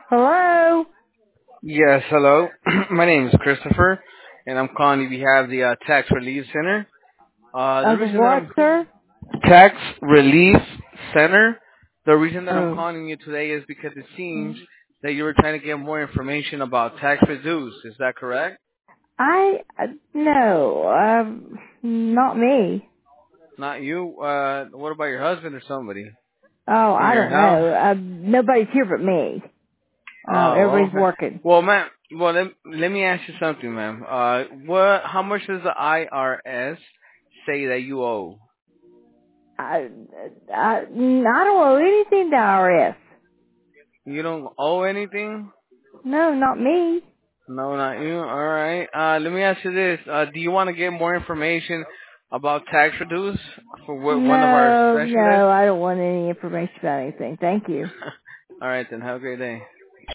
Hello? Yes, hello. My name is Christopher, and I'm calling you behalf of the Tax Relief Center. The Of the reason that what, I'm sir? Tax Relief Center. The reason that I'm Oh. calling you today is because it seems that you were trying to get more information about tax reduce. Is that correct? No, not me. Not you. What about your husband or somebody Oh, in I your don't house? know. Nobody's here but me. Oh, Everybody's okay. working. Well, ma'am. Well, let me ask you something, ma'am. What? How much does the IRS say that you owe? I don't owe anything to IRS. You don't owe anything? No, not me. No, not you. All right. Let me ask you this. Do you want to get more information about tax reduce for one of our No, specialists? I don't want any information about anything. Thank you. All right, then. Have a great day.